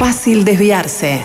fácil desviarse.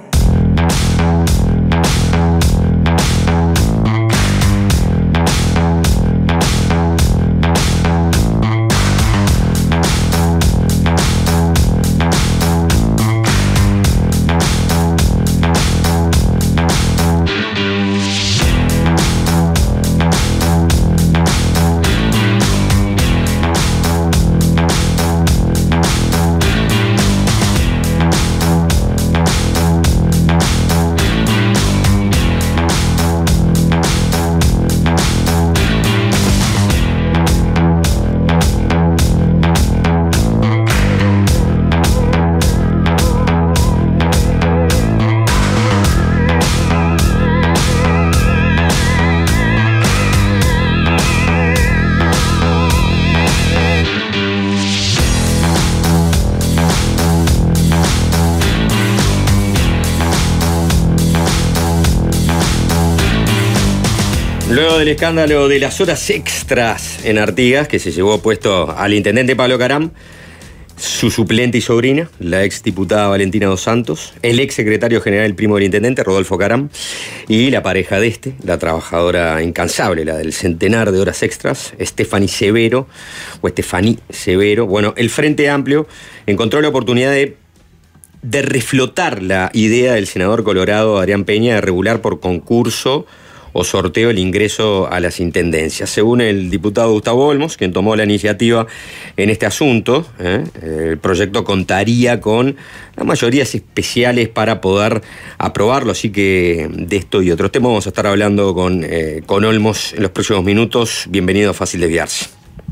Luego del escándalo de las horas extras en Artigas, que se llevó puesto al intendente Pablo Caram, su suplente y sobrina, la ex diputada Valentina Dos Santos, el ex secretario general, el primo del intendente, Rodolfo Caram, y la pareja de la trabajadora incansable, la del centenar de horas extras, Estefaní Severo. Bueno, el Frente Amplio encontró la oportunidad de reflotar la idea del senador colorado Adrián Peña de regular por concurso o sorteo el ingreso a las intendencias. Según el diputado Gustavo Olmos, quien tomó la iniciativa en este asunto, el proyecto contaría con las mayorías especiales para poder aprobarlo, así que de esto y otros temas vamos a estar hablando con Olmos en los próximos minutos. Bienvenido a Fácil Desviarse.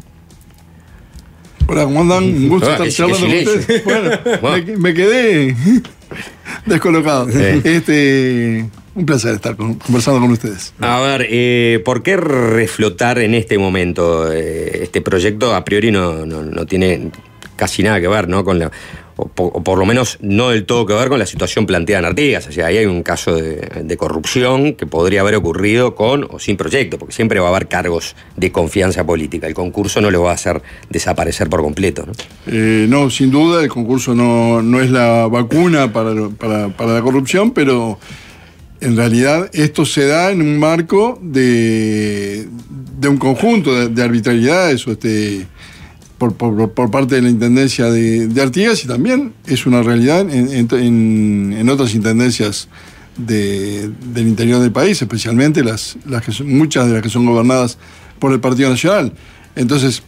Hola, ¿cómo andan? Un gusto estar charlando con ustedes. Bueno, me quedé descolocado. Un placer estar conversando con ustedes. A ver, ¿por qué reflotar en este momento? Este proyecto a priori no tiene casi nada que ver, ¿no? Con o por lo menos no del todo que ver con la situación planteada en Artigas. O sea, ahí hay un caso de corrupción que podría haber ocurrido con o sin proyecto, porque siempre va a haber cargos de confianza política. El concurso no lo va a hacer desaparecer por completo, ¿no? No, sin duda, el concurso no es la vacuna para la corrupción, pero en realidad esto se da en un marco de un conjunto de arbitrariedades por parte de la Intendencia de Artigas, y también es una realidad en otras intendencias del interior del país, especialmente muchas de las que son gobernadas por el Partido Nacional. Entonces,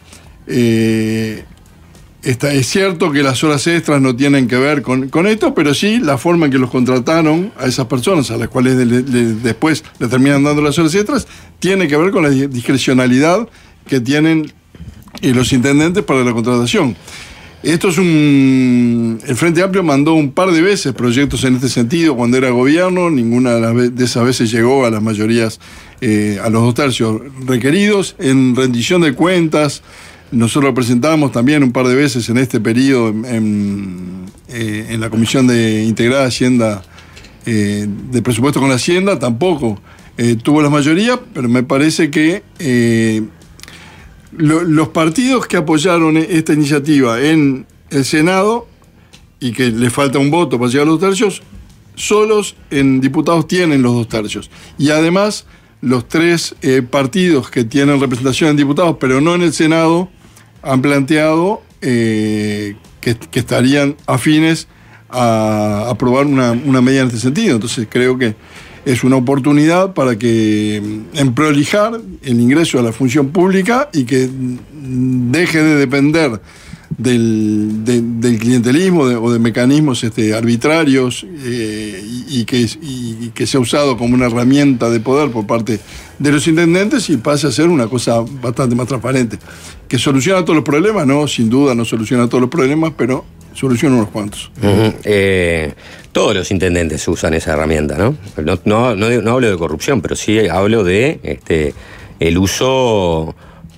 es cierto que las horas extras no tienen que ver con esto, pero sí la forma en que los contrataron a esas personas, a las cuales después le terminan dando las horas extras, tiene que ver con la discrecionalidad que tienen los intendentes para la contratación. Esto es el Frente Amplio mandó un par de veces proyectos en este sentido cuando era gobierno. Ninguna de esas veces llegó a las mayorías, a los 2 tercios requeridos. En rendición de cuentas, nosotros lo presentamos también un par de veces en este periodo en la Comisión de Integrada Hacienda, de Presupuesto con Hacienda. Tampoco tuvo la mayoría, pero me parece que los partidos que apoyaron esta iniciativa en el Senado y que le falta un voto para llegar a los 2 tercios, solos en diputados tienen los 2 tercios. Y además, los 3 partidos que tienen representación en diputados, pero no en el Senado, han planteado que estarían afines a aprobar una medida en este sentido. Entonces creo que es una oportunidad para que prolijar el ingreso a la función pública y que deje de depender del clientelismo o de mecanismos arbitrarios y que sea usado como una herramienta de poder por parte de los intendentes y pase a ser una cosa bastante más transparente. ¿Que soluciona todos los problemas? No, sin duda no soluciona todos los problemas, pero soluciona unos cuantos. Todos los intendentes usan esa herramienta, ¿no? No hablo de corrupción, pero sí hablo de el uso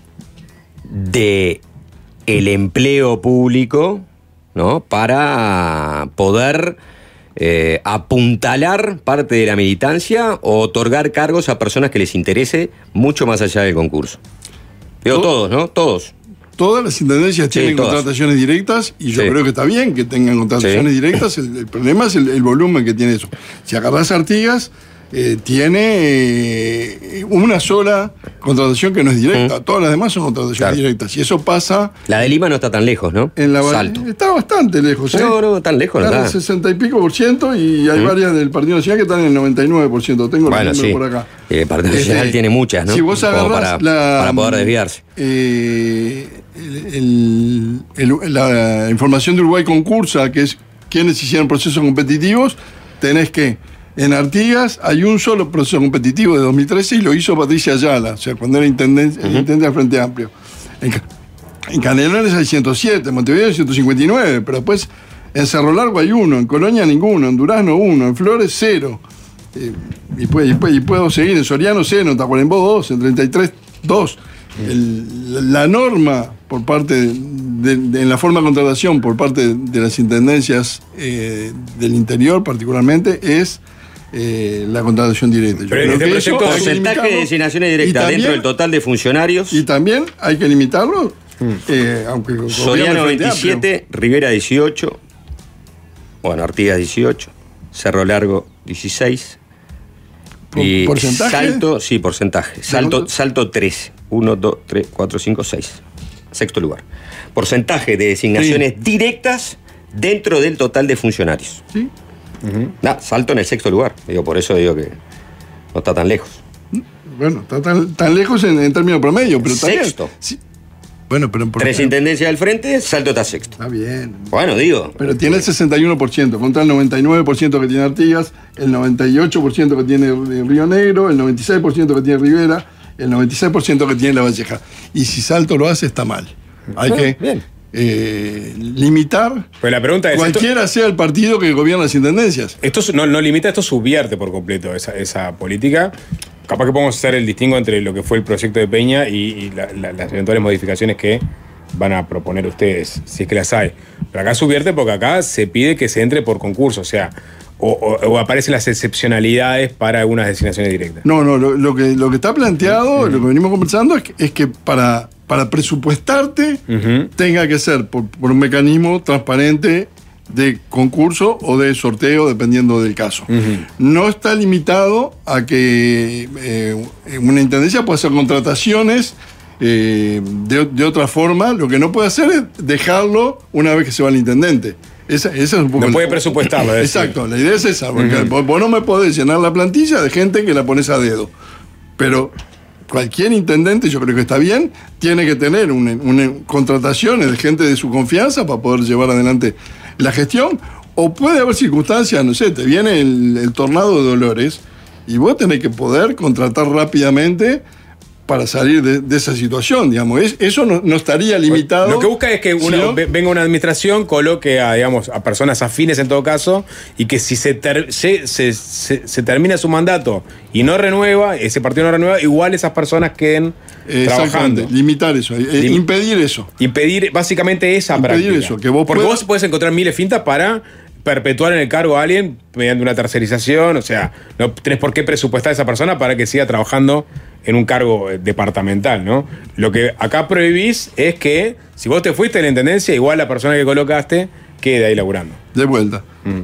de el empleo público, ¿no? Para poder apuntalar parte de la militancia o otorgar cargos a personas que les interese mucho más allá del concurso. Digo todos, ¿no? Todos. Todas las intendencias tienen todas. contrataciones directas y yo Sí. creo que está bien que tengan contrataciones directas. El problema es el volumen que tiene eso. Si agarrás Artigas, tiene una sola contratación que no es directa. Todas las demás son contrataciones directas. Y eso pasa. La de Lima no está tan lejos, ¿no? En la Salto. Está bastante lejos. No, tan lejos, Están ¿verdad? en 60 y pico % y hay varias del Partido Nacional que están en el 99%. Tengo Bueno, los números sí. por acá. El Partido Nacional tiene muchas, ¿no? Si vos Como agarrás para poder desviarse. La información de Uruguay Concursa, que es quienes hicieron procesos competitivos, tenés que en Artigas hay un solo proceso competitivo de 2013 y lo hizo Patricia Ayala, o sea, cuando era intendente del Frente Amplio. En Canelones hay 107, en Montevideo hay 159, pero después en Cerro Largo hay uno, en Colonia ninguno, en Durazno uno, en Flores 0. Y puedo seguir, en Soriano 0, en Tacuarembó 2, en 33 2. La norma por parte en la forma de contratación por parte de las intendencias del interior particularmente es la contratación directa. Yo Pero creo este que proyecto- eso hay que Porcentaje de limitarlo. designaciones Y directas también- dentro del total de funcionarios. Y también hay que limitarlo, aunque gobierne Soriano el Frente 27, Rivera 18, bueno, Artigas 18, Cerro Largo 16. Y ¿Porcentaje? Salto, sí, porcentaje. Salto 13. 1, 2, 3, 4, 5, 6. Sexto lugar. Porcentaje de designaciones directas dentro del total de funcionarios. Sí. Salto en el sexto lugar. Por eso digo que no está tan lejos. Bueno, está tan lejos en términos promedio, pero también. Sexto. Sí. Bueno, pero por 3 intendencias del frente, Salto está sexto. Está bien. Bueno, digo. Pero tiene el 61%, contra el 99% que tiene Artigas, el 98% que tiene Río Negro, el 96% que tiene Rivera, el 96% que tiene La Valleja. Y si Salto lo hace, está mal. Hay que bien. limitar Pero la pregunta es, cualquiera sea el partido que gobierna las intendencias. esto no limita, esto subvierte por completo esa política. Capaz que podemos hacer el distingo entre lo que fue el proyecto de Peña y las eventuales modificaciones que van a proponer ustedes, si es que las hay. Pero acá subvierte porque acá se pide que se entre por concurso, o sea, o aparecen las excepcionalidades para algunas designaciones directas. No, lo que está planteado, lo que venimos conversando, es que para presupuestarte tenga que ser por un mecanismo transparente de concurso o de sorteo, dependiendo del caso. No está limitado a que una intendencia pueda hacer contrataciones de otra forma. Lo que no puede hacer es dejarlo una vez que se va el intendente. Esa es un poco No puede presupuestarlo, es decir. Exacto, la idea es esa, porque vos no me podés llenar la plantilla de gente que la pones a dedo. Pero cualquier intendente, yo creo que está bien, tiene que tener una contrataciones de gente de su confianza para poder llevar adelante la gestión. O puede haber circunstancias, no sé, te viene el tornado de Dolores y vos tenés que poder contratar rápidamente para salir de esa situación, digamos. Eso no estaría limitado. Lo que busca es que venga una administración, coloque a personas afines en todo caso, y que si se termina su mandato y no renueva, ese partido no renueva, igual esas personas queden trabajando. Limitar eso, impedir eso. Impedir básicamente esa Impedir práctica. eso, que vos Porque puedas- vos podés encontrar miles de fintas para perpetuar en el cargo a alguien mediante una tercerización, o sea, no tenés por qué presupuestar a esa persona para que siga trabajando en un cargo departamental, ¿no? Lo que acá prohibís es que si vos te fuiste de la intendencia, igual la persona que colocaste quede ahí laburando. De vuelta.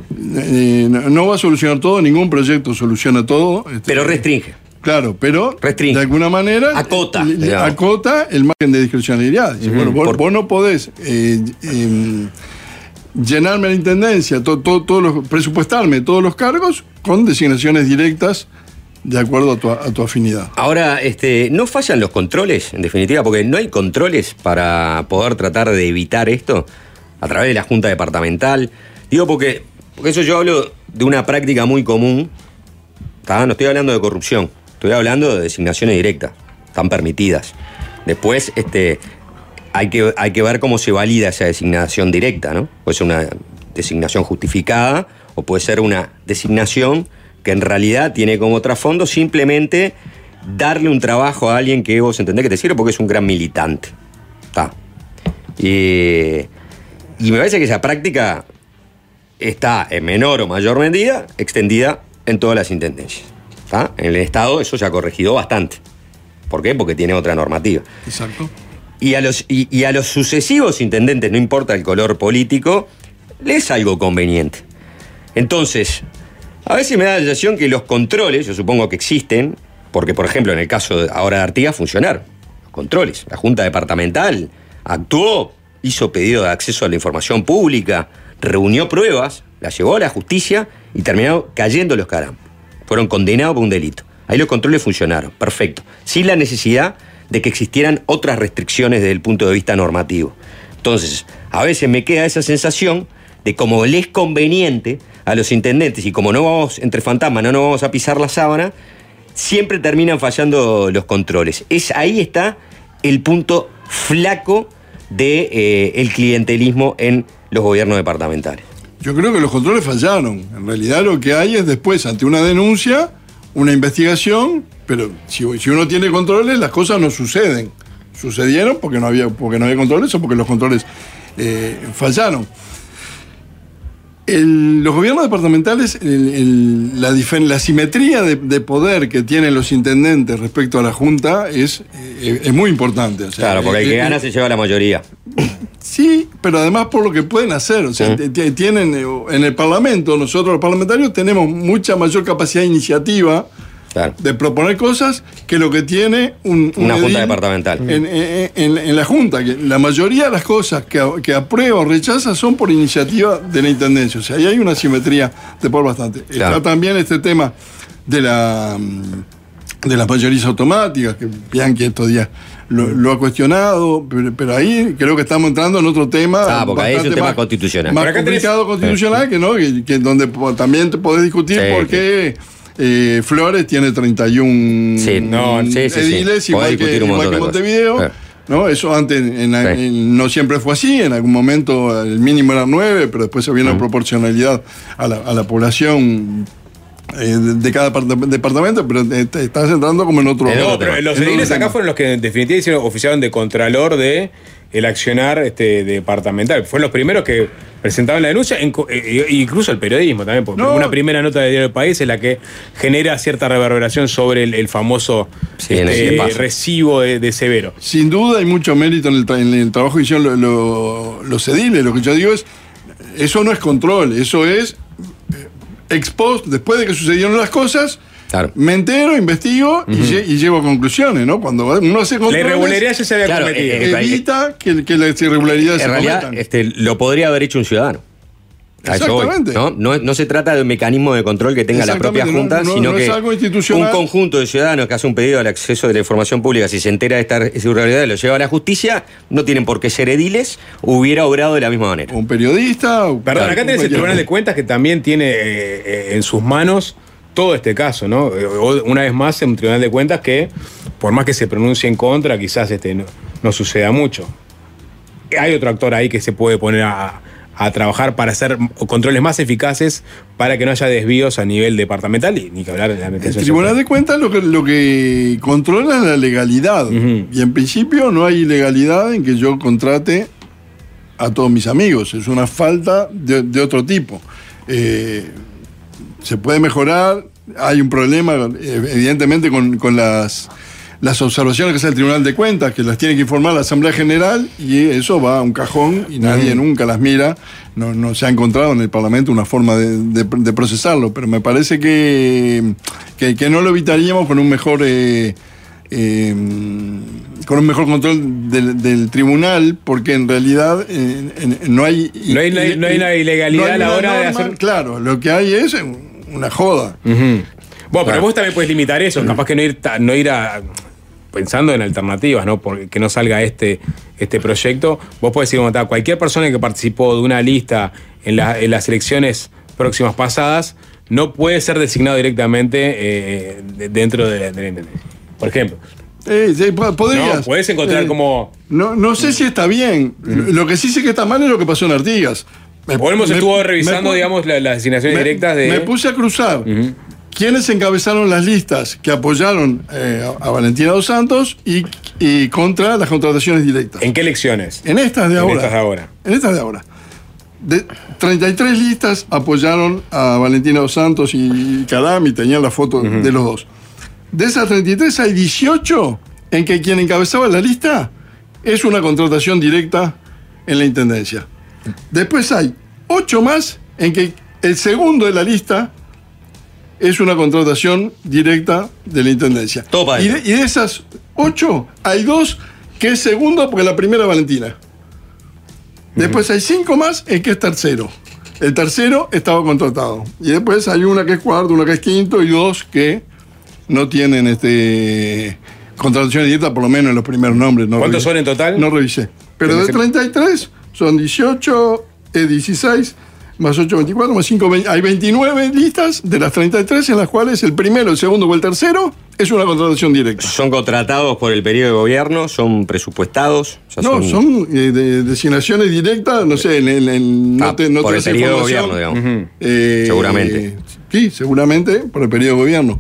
No va a solucionar todo, ningún proyecto soluciona todo. Pero restringe. Claro, pero Restringe. de alguna manera Acota, le digamos. acota el margen de discrecionalidad. Dice, bueno, vos no podés llenarme la intendencia, presupuestarme todos los cargos con designaciones directas de acuerdo a tu afinidad. Ahora, ¿no fallan los controles, en definitiva? Porque no hay controles para poder tratar de evitar esto a través de la Junta Departamental. Digo, porque eso yo hablo de una práctica muy común. No estoy hablando de corrupción, estoy hablando de designaciones directas, están permitidas. Después, hay que ver cómo se valida esa designación directa, ¿no? Puede ser una designación justificada o puede ser una designación que en realidad tiene como trasfondo simplemente darle un trabajo a alguien que vos entendés que te sirve porque es un gran militante. Y me parece que esa práctica está en menor o mayor medida extendida en todas las intendencias. En el Estado eso se ha corregido bastante. ¿Por qué? Porque tiene otra normativa. Exacto. y a los sucesivos intendentes, no importa el color político, les es algo conveniente. Entonces, a veces me da la sensación que los controles, yo supongo que existen, porque por ejemplo en el caso ahora de Artigas funcionaron los controles. La Junta Departamental actuó, hizo pedido de acceso a la información pública, reunió pruebas, las llevó a la justicia y terminaron cayendo los carambos. Fueron condenados por un delito. Ahí los controles funcionaron, perfecto. Sin la necesidad de que existieran otras restricciones desde el punto de vista normativo. Entonces, a veces me queda esa sensación de como les es conveniente a los intendentes y como no vamos, entre fantasmas, no nos vamos a pisar la sábana, siempre terminan fallando los controles. Ahí está el punto flaco del clientelismo en los gobiernos departamentales. Yo creo que los controles fallaron. En realidad lo que hay es después, ante una denuncia, una investigación, pero si uno tiene controles, las cosas no suceden. Sucedieron porque no había controles o porque los controles fallaron. Los gobiernos departamentales, la simetría de poder que tienen los intendentes respecto a la Junta es muy importante. O sea, claro, porque el que gana se lleva la mayoría. Sí, pero además por lo que pueden hacer. O sea, tienen en el Parlamento, nosotros los parlamentarios tenemos mucha mayor capacidad de iniciativa, claro, de proponer cosas que lo que tiene una Junta departamental. En la Junta, que la mayoría de las cosas que aprueba o rechaza son por iniciativa de la Intendencia. O sea, ahí hay una simetría de poder bastante. Claro. Está también este tema de las mayorías automáticas, que Bianchi estos días lo ha cuestionado, pero ahí creo que estamos entrando en otro tema. Porque ahí es un tema constitucional. Más complicado constitucional, que donde también te podés discutir por qué Flores tiene 31 ediles, igual que Montevideo. ¿No? Eso antes no siempre fue así. En algún momento el mínimo era 9, pero después se vio una proporcionalidad a la población de cada departamento, pero estás entrando como en otro. Pero los ediles acá fueron los que en definitiva oficiaron de contralor de el accionar departamental. Fueron los primeros que presentaban la denuncia, incluso el periodismo también, porque una primera nota de Diario del País es la que genera cierta reverberación sobre el famoso recibo de Severo. Sin duda hay mucho mérito en el trabajo que hicieron los ediles. Lo que yo digo es, eso no es control, eso es ex post, después de que sucedieron las cosas. Claro. Me entero, investigo y llego a conclusiones, ¿no? Cuando uno hace controles, la irregularidad ya se había cometido. Evita que las irregularidades se cometan. En realidad, lo podría haber hecho un ciudadano. Exactamente. No se trata de un mecanismo de control que tenga la propia Junta, sino que un conjunto de ciudadanos que hace un pedido al acceso de la información pública, si se entera de esta irregularidad, lo lleva a la justicia, no tienen por qué ser ediles, hubiera obrado de la misma manera. Un periodista. Perdón, acá tenés el Tribunal de Cuentas que también tiene en sus manos todo este caso, ¿no? Una vez más, un Tribunal de Cuentas que, por más que se pronuncie en contra, quizás no suceda mucho. Hay otro actor ahí que se puede poner a trabajar para hacer controles más eficaces para que no haya desvíos a nivel departamental y ni que hablar de la administración. El Tribunal de Cuentas lo que controla es la legalidad. Y en principio no hay ilegalidad en que yo contrate a todos mis amigos. Es una falta de otro tipo. Se puede mejorar, hay un problema evidentemente con las observaciones que hace el Tribunal de Cuentas, que las tiene que informar la Asamblea General y eso va a un cajón y nadie nunca las mira. No se ha encontrado en el Parlamento una forma de procesarlo, pero me parece que no lo evitaríamos con un mejor control del tribunal, porque en realidad no hay una ilegalidad a la hora de hacer. Claro, lo que hay es una joda. Bueno, pero vos también puedes limitar eso, capaz que no ir pensando en alternativas, ¿no? Porque no salga este proyecto. Vos podés decir, cualquier persona que participó de una lista en las elecciones próximas pasadas no puede ser designado directamente dentro de la intendencia. Por ejemplo. Podrías. No, podés encontrar como. No sé si está bien. Lo que sí sé que está mal es lo que pasó en Artigas. Estuvo revisando, digamos, las designaciones directas de. Me puse a cruzar. ¿Quiénes encabezaron las listas que apoyaron a Valentina Dos Santos y contra las contrataciones directas? ¿En qué elecciones? En estas de ahora. En estas de ahora. 33 listas apoyaron a Valentina Dos Santos y Caram y tenían la foto de los dos. De esas 33 hay 18 en que quien encabezaba la lista es una contratación directa en la Intendencia. Después hay 8 más en que el segundo de la lista es una contratación directa de la Intendencia. Y de esas 8, hay 2 que es segundo porque la primera es Valentina. Después hay 5 más en que es tercero. El tercero estaba contratado. Y después hay una que es cuarto, una que es quinto y 2 que no tienen contratación directa, por lo menos en los primeros nombres. ¿Cuántos son en total? No revisé. Pero de 33 son 18, 16, más 8, 24, más 5, 20. Hay 29 listas de las 33 en las cuales el primero, el segundo o el tercero es una contratación directa. ¿Son contratados por el periodo de gobierno? ¿Son presupuestados? No, son designaciones directas, no sé, no te por el periodo de gobierno, digamos. Seguramente. Sí, seguramente por el periodo de gobierno.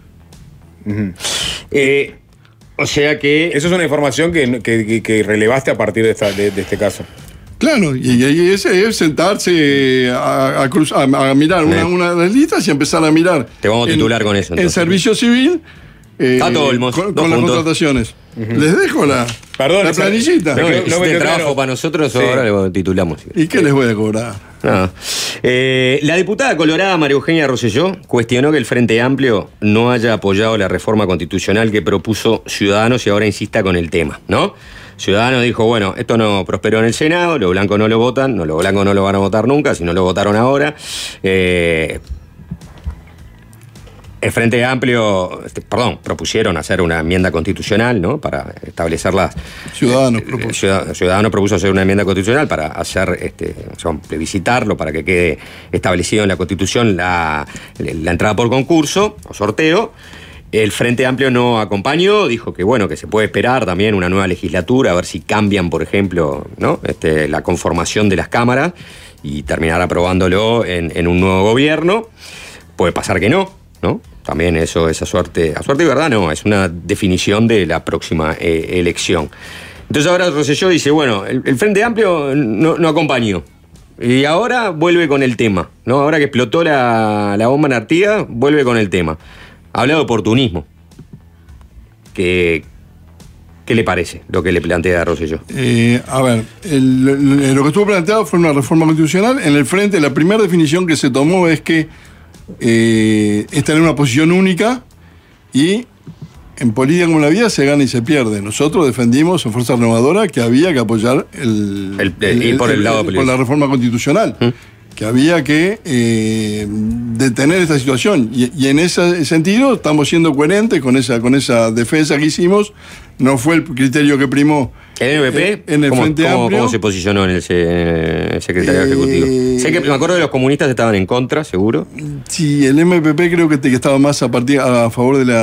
O sea que... Eso es una información que relevaste a partir de este caso. Claro, y ese es sentarse a mirar una de las listas y empezar a mirar. Te vamos a titular con eso. En servicio civil, con las contrataciones. Les dejo la planillita. No trabajo para nosotros, ahora lo titulamos. ¿Y qué les voy a cobrar? La diputada colorada María Eugenia Rosselló cuestionó que el Frente Amplio no haya apoyado la reforma constitucional que propuso Ciudadanos y ahora insista con el tema, ¿no? Ciudadanos dijo, bueno, esto no prosperó en el Senado, los blancos no lo votan, los blancos no lo van a votar nunca, si no lo votaron ahora. El Frente Amplio, propusieron hacer una enmienda constitucional, ¿no? Para establecer las... Ciudadanos propuso. Ciudadanos propuso hacer una enmienda constitucional para hacer, plebiscitarlo, para que quede establecido en la Constitución la entrada por concurso o sorteo. El Frente Amplio no acompañó, dijo que bueno, que se puede esperar también una nueva legislatura, a ver si cambian, por ejemplo, ¿no? La conformación de las cámaras y terminar aprobándolo en un nuevo gobierno. Puede pasar que no, ¿no? También eso es a suerte y verdad, no, es una definición de la próxima elección. Entonces ahora Rosselló dice, bueno, el Frente Amplio no acompañó. Y ahora vuelve con el tema, ¿no? Ahora que explotó la bomba en Artigas, vuelve con el tema. Habla de oportunismo. ¿Qué le parece lo que le plantea Rosselló? A ver, lo que estuvo planteado fue una reforma constitucional. En el Frente, la primera definición que se tomó es que es tener una posición única y en política como en la vida se gana y se pierde. Nosotros defendimos en Fuerza Renovadora que había que apoyar ir por el lado por la reforma constitucional. Que había que detener esta situación. Y en ese sentido estamos siendo coherentes con esa defensa que hicimos. No fue el criterio que primó ¿El MPP? En el Frente Amplio. ¿Cómo se posicionó en el secretariado ejecutivo? Sé que me acuerdo de los comunistas estaban en contra, seguro. Sí, el MPP creo que estaba más a favor de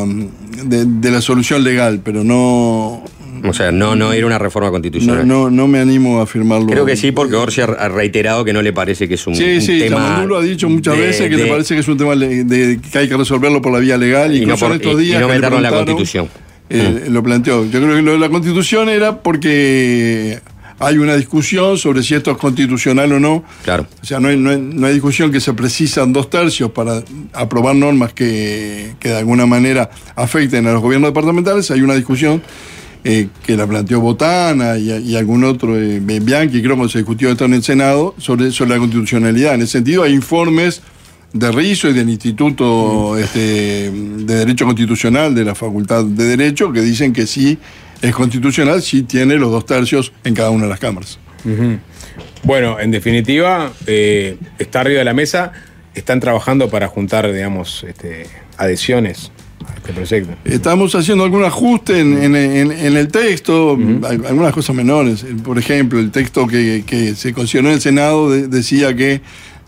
la solución legal, pero no... O sea, no era una reforma constitucional. No me animo a afirmarlo. Creo que sí, porque Orsi ha reiterado que no le parece que es un tema... Sí, Yamandulo ha dicho muchas veces que le parece que es un tema que hay que resolverlo por la vía legal y no meterlo en la Constitución. Lo planteó. Yo creo que lo de la Constitución era porque hay una discusión sobre si esto es constitucional o no. Claro. O sea, no hay discusión que se precisan 2/3 para aprobar normas que de alguna manera afecten a los gobiernos departamentales. Hay una discusión que la planteó Botana y algún otro, Bianchi, creo que se discutió esto en el Senado, sobre la constitucionalidad. En ese sentido, hay informes de Rizzo y del Instituto de Derecho Constitucional de la Facultad de Derecho que dicen que sí es constitucional, sí tiene los 2/3 en cada una de las cámaras. Uh-huh. Bueno, en definitiva, está arriba de la mesa, están trabajando para juntar, digamos, adhesiones a este proyecto. Estamos haciendo algún ajuste en el texto, algunas cosas menores. Por ejemplo, el texto que se consideró en el Senado decía que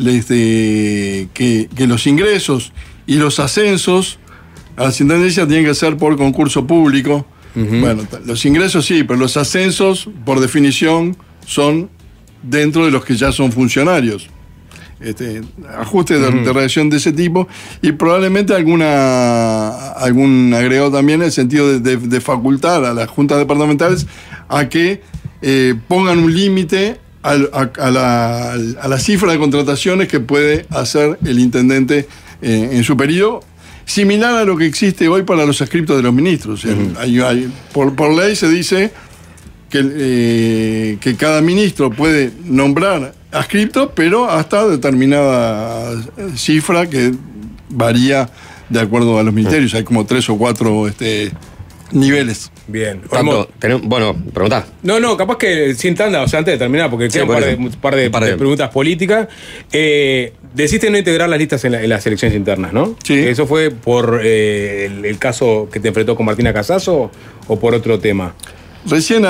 los ingresos y los ascensos a las intendencias tienen que ser por concurso público. Uh-huh. Bueno, los ingresos sí, pero los ascensos, por definición, son dentro de los que ya son funcionarios. Ajustes de redacción de ese tipo y probablemente algún agregado también en el sentido de facultar a las juntas departamentales a que pongan un límite a la cifra de contrataciones que puede hacer el intendente en su periodo, similar a lo que existe hoy para los adscriptos de los ministros. O sea, por ley se dice que cada ministro puede nombrar adscriptos, pero hasta determinada cifra que varía de acuerdo a los ministerios. Hay como 3 o 4 niveles. Bien. Bueno, preguntá. No, capaz que sin tanda, o sea, antes de terminar, porque quedan un par de preguntas políticas. Deciste no integrar las listas en las elecciones internas, ¿no? Sí. ¿Eso fue por el caso que te enfrentó con Martina Casasso o por otro tema? Recién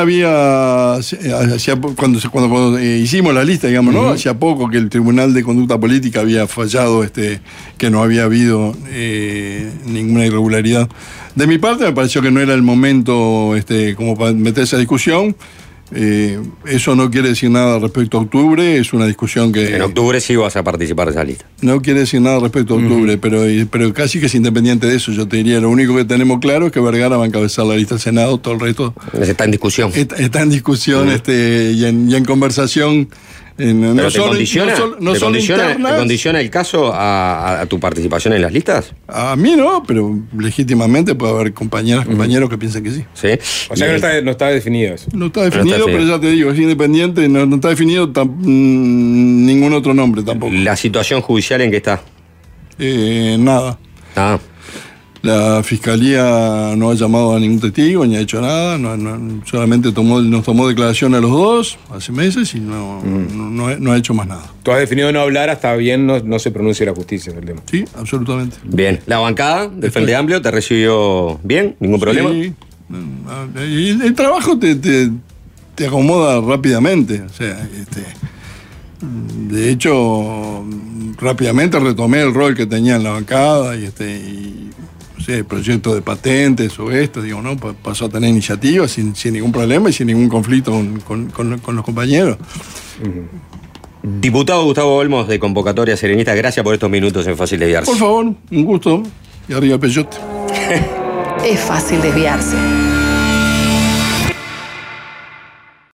cuando hicimos la lista, digamos, ¿no? Hacía poco que el Tribunal de Conducta Política había fallado que no había habido ninguna irregularidad. De mi parte me pareció que no era el momento como para meter esa discusión. Eso no quiere decir nada respecto a octubre, es una discusión que... En octubre sí vas a participar de esa lista. No quiere decir nada respecto a octubre, pero casi que es independiente de eso, yo te diría. Lo único que tenemos claro es que Vergara va a encabezar la lista del Senado, todo el resto... Está en discusión. Está en discusión y en conversación... ¿Pero te condiciona el caso a tu participación en las listas? A mí no, pero legítimamente puede haber compañeros que piensen que sí. ¿Sí? O sea que no está definido eso. No está definido, pero ya te digo, es independiente, no está definido ningún otro nombre tampoco. ¿La situación judicial en qué está? Nada. Ah. La Fiscalía no ha llamado a ningún testigo, ni ha hecho nada, solamente nos tomó declaración a los dos hace meses y no ha hecho más nada. Tú has definido no hablar hasta bien no se pronuncie la justicia del tema. Sí, absolutamente. Bien. ¿La bancada del Frente Amplio te recibió bien? ¿Ningún problema? Sí. El trabajo te acomoda rápidamente. O sea, de hecho, rápidamente retomé el rol que tenía en la bancada y proyecto de patentes o ¿no? Pasó a tener iniciativas sin ningún problema y sin ningún conflicto con los compañeros. Diputado Gustavo Olmos, de Convocatoria Serenista, gracias por estos minutos en Fácil Desviarse. Por favor, un gusto. Y arriba el peyote. Es fácil desviarse.